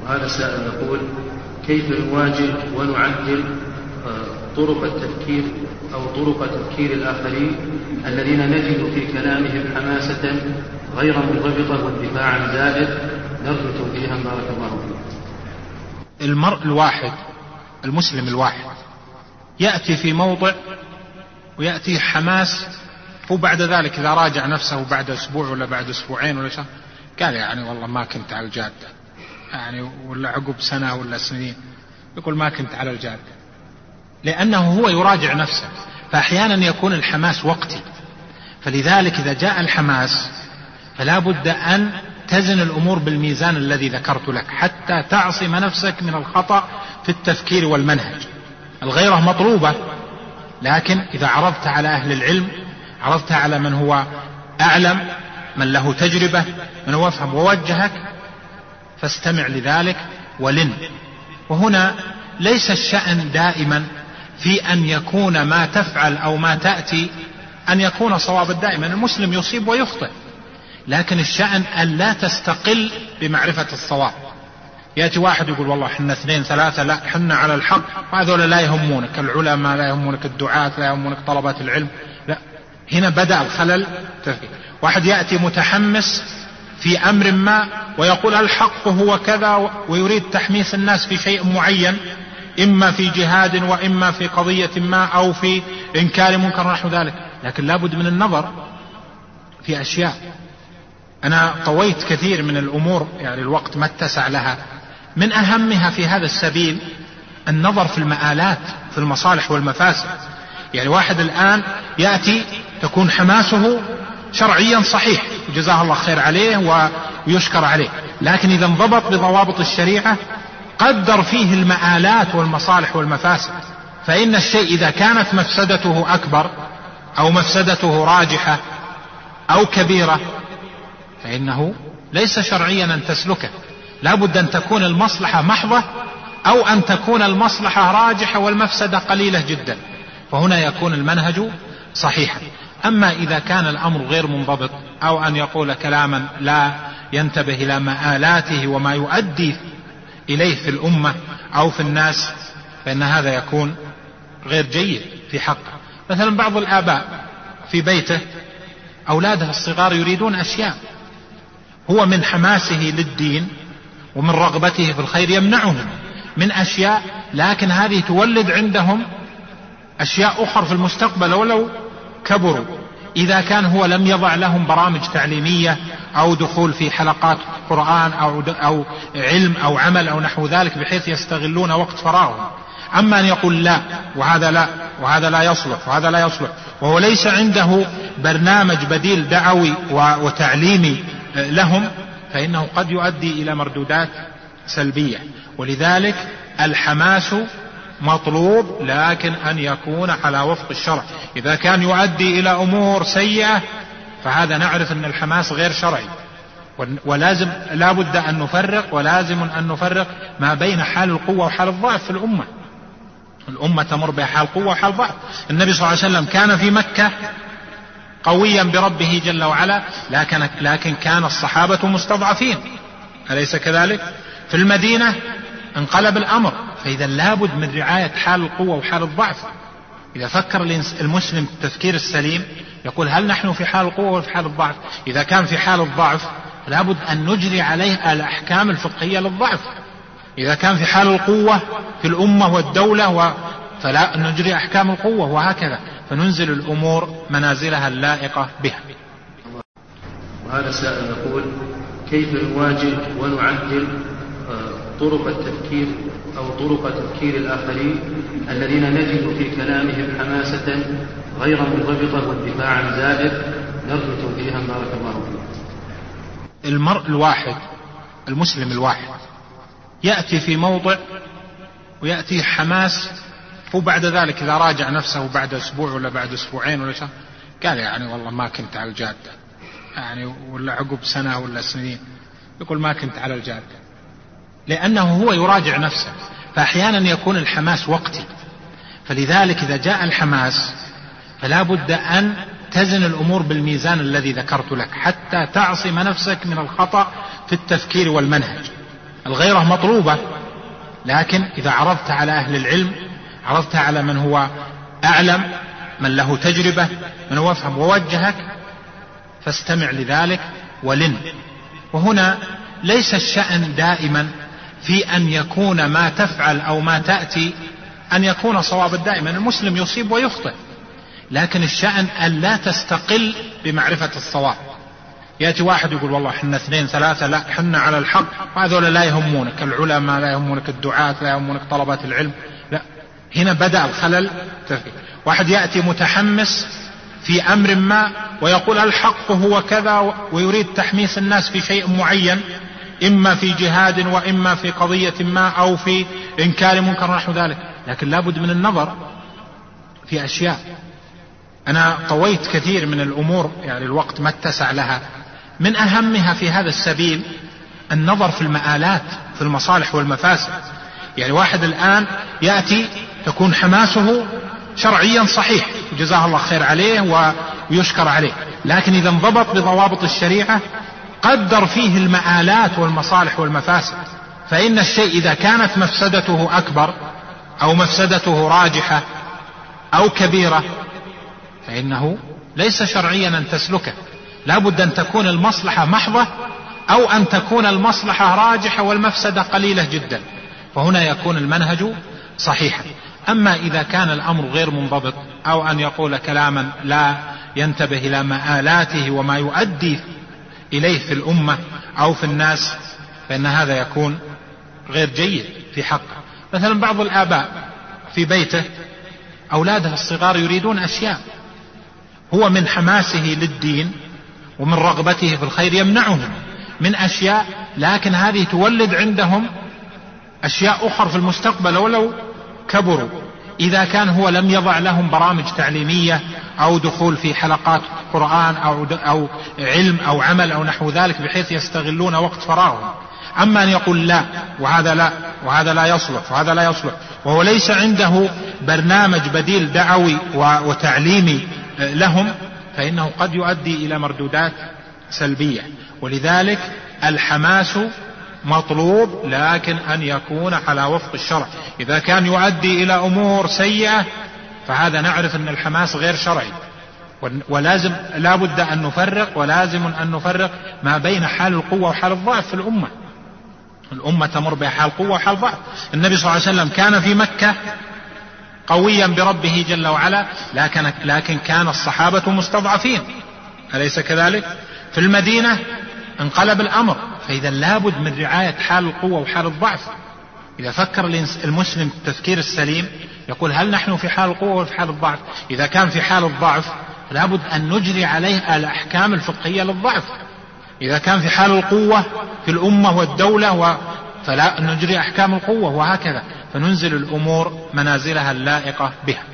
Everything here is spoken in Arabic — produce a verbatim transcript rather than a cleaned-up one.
وهذا السائل يقول: كيف نواجه ونعدل طرق التفكير أو طرق تفكير الآخرين الذين نجد في كلامهم حماسة غير منضبطة واندفاعا زائد، نرجو توجيها بارك الله فيكم. المرء الواحد المسلم الواحد يأتي في موضع ويأتي حماس، وبعد ذلك إذا راجع نفسه بعد أسبوع ولا بعد أسبوعين ولا شهر قال يعني والله ما كنت على الجادة، يعني ولا عقب سنة ولا سنين يقول ما كنت على الجادة، لأنه هو يراجع نفسه. فأحيانا يكون الحماس وقتي، فلذلك إذا جاء الحماس فلا بد أن تزن الأمور بالميزان الذي ذكرت لك حتى تعصم نفسك من الخطأ في التفكير والمنهج. الغيرة مطلوبة، لكن إذا عرضت على أهل العلم عرضت على من هو أعلم، من له تجربة، من هو أفهم ووجهك، فاستمع لذلك ولن. وهنا ليس الشأن دائما في أن يكون ما تفعل أو ما تأتي أن يكون صوابا دائما، المسلم يصيب ويخطئ، لكن الشأن أن لا تستقل بمعرفة الصواب. يأتي واحد يقول والله حنا اثنين ثلاثة، لا حنا على الحق، وهذول لا يهمونك، العلماء لا يهمونك، الدعاة لا يهمونك، طلبات العلم لا. هنا بدأ الخلل. واحد يأتي متحمس في أمر ما ويقول الحق هو كذا، ويريد تحميس الناس في شيء معين، إما في جهاد وإما في قضية ما أو في إنكار منكر نحو ذلك، لكن لابد من النظر في أشياء. أنا طويت كثير من الأمور، يعني الوقت ما اتسع لها. من أهمها في هذا السبيل النظر في المآلات، في المصالح والمفاسد. يعني واحد الآن يأتي تكون حماسه شرعيا صحيح، جزاه الله خير عليه ويشكر عليه، لكن إذا انضبط بضوابط الشريعة قدر فيه المآلات والمصالح والمفاسد. فإن الشيء إذا كانت مفسدته أكبر أو مفسدته راجحة أو كبيرة فإنه ليس شرعيا أن تسلكه، لا بد أن تكون المصلحة محضة أو أن تكون المصلحة راجحة والمفسدة قليلة جدا، فهنا يكون المنهج صحيحا. أما إذا كان الأمر غير منضبط أو أن يقول كلاما لا ينتبه إلى مآلاته وما يؤدي إليه في الأمة أو في الناس، فإن هذا يكون غير جيد في حقه. مثلا بعض الآباء في بيته أولاده الصغار يريدون أشياء، هو من حماسه للدين ومن رغبته في الخير يمنعهم من أشياء، لكن هذه تولد عندهم أشياء أخرى في المستقبل ولو كبروا. إذا كان هو لم يضع لهم برامج تعليمية أو دخول في حلقات قرآن أو, أو علم أو عمل أو نحو ذلك بحيث يستغلون وقت فراغهم. أما أن يقول لا وهذا لا وهذا لا يصلح وهذا لا يصلح، وهو ليس عنده برنامج بديل دعوي وتعليمي لهم، فإنه قد يؤدي إلى مردودات سلبية. ولذلك الحماس مطلوب، لكن أن يكون على وفق الشرع. إذا كان يؤدي إلى أمور سيئة فهذا نعرف أن الحماس غير شرعي، ولازم لا بد أن نفرق، ولازم أن نفرق ما بين حال القوة وحال الضعف في الأمة. الأمة تمر بحال قوة وحال ضعف. النبي صلى الله عليه وسلم كان في مكة قويا بربه جل وعلا، لكن, لكن كان الصحابة مستضعفين، أليس كذلك؟ في المدينة انقلب الأمر. فإذا لابد من رعاية حال القوة وحال الضعف. إذا فكر المسلم التفكير السليم يقول هل نحن في حال القوة ولا في حال الضعف؟ إذا كان في حال الضعف لابد أن نجري عليه الأحكام الفقهية للضعف. إذا كان في حال القوة في الأمة والدولة و... فلا نجري أحكام القوة، وهكذا، فننزل الأمور منازلها اللائقة بها. وهذا السائل يقول: كيف نواجه ونعدل طرق التفكير أو طرق تفكير الآخرين الذين نجد في كلامهم حماسة غير منضبطة واندفاعا زائد، نرجو توجيها بارك الله فيكم. المرء الواحد المسلم الواحد يأتي في موضع ويأتي حماس، وبعد ذلك إذا راجع نفسه بعد أسبوع ولا بعد أسبوعين ولا شهر قال يعني والله ما كنت على الجادة، يعني ولا عقب سنة ولا سنين يقول ما كنت على الجادة، لأنه هو يراجع نفسه. فأحيانا يكون الحماس وقتي، فلذلك إذا جاء الحماس فلا بد أن تزن الأمور بالميزان الذي ذكرت لك حتى تعصم نفسك من الخطأ في التفكير والمنهج. الغيرة مطلوبة، لكن إذا عرضت على أهل العلم، عرضت على من هو أعلم، من له تجربة، من هو أفهم، ووجهك، فاستمع لذلك ولن. وهنا ليس الشأن دائما في أن يكون ما تفعل أو ما تأتي أن يكون صوابا دائما، المسلم يصيب ويخطئ، لكن الشأن أن لا تستقل بمعرفة الصواب. يأتي واحد يقول والله حنا اثنين ثلاثة، لا حنا على الحق، وهذول لا يهمونك، العلماء لا يهمونك، الدعاة لا يهمونك، طلبة العلم لا. هنا بدأ الخلل. واحد يأتي متحمس في أمر ما ويقول الحق هو كذا، ويريد تحميس الناس في شيء معين، إما في جهاد وإما في قضية ما أو في إنكار منكر نحو ذلك، لكن لابد من النظر في أشياء. أنا طويت كثير من الأمور، يعني الوقت ما اتسع لها. من أهمها في هذا السبيل النظر في المآلات، في المصالح والمفاسد. يعني واحد الآن يأتي تكون حماسه شرعيا صحيح، جزاه الله خير عليه ويشكر عليه، لكن إذا انضبط بضوابط الشريعة قدر فيه المآلات والمصالح والمفاسد. فإن الشيء إذا كانت مفسدته أكبر أو مفسدته راجحة أو كبيرة فإنه ليس شرعيا أن تسلكه، لا بد أن تكون المصلحة محضة أو أن تكون المصلحة راجحة والمفسدة قليلة جدا، فهنا يكون المنهج صحيحا. أما إذا كان الأمر غير منضبط أو أن يقول كلاما لا ينتبه إلى مآلاته وما يؤدي إليه في الأمة أو في الناس، فإن هذا يكون غير جيد في حقه. مثلا بعض الآباء في بيته أولاده الصغار يريدون أشياء، هو من حماسه للدين ومن رغبته في الخير يمنعهم من أشياء، لكن هذه تولد عندهم أشياء أخرى في المستقبل ولو كبروا. إذا كان هو لم يضع لهم برامج تعليمية أو دخول في حلقات قرآن أو, أو علم أو عمل أو نحو ذلك بحيث يستغلون وقت فراغهم. أما أن يقول لا وهذا لا وهذا لا يصلح وهذا لا يصلح، وهو ليس عنده برنامج بديل دعوي وتعليمي لهم، فإنه قد يؤدي إلى مردودات سلبية. ولذلك الحماس مطلوب، لكن أن يكون على وفق الشرع. إذا كان يؤدي إلى أمور سيئة فهذا نعرف أن الحماس غير شرعي، ولازم لا بد أن نفرق، ولازم أن نفرق ما بين حال القوة وحال الضعف في الأمة. الأمة تمر بحال قوة وحال ضعف. النبي صلى الله عليه وسلم كان في مكة قويا بربه جل وعلا، لكن, لكن كان الصحابة مستضعفين، أليس كذلك؟ في المدينة انقلب الأمر، فإذا لابد من رعاية حال القوة وحال الضعف. إذا فكر المسلم التفكير السليم يقول هل نحن في حال القوة وفي حال الضعف؟ إذا كان في حال الضعف لابد أن نجري عليه الأحكام الفقهية للضعف. إذا كان في حال القوة في الأمة والدولة و... فلا نجري أحكام القوة، وهكذا، فننزل الأمور منازلها اللائقة بها.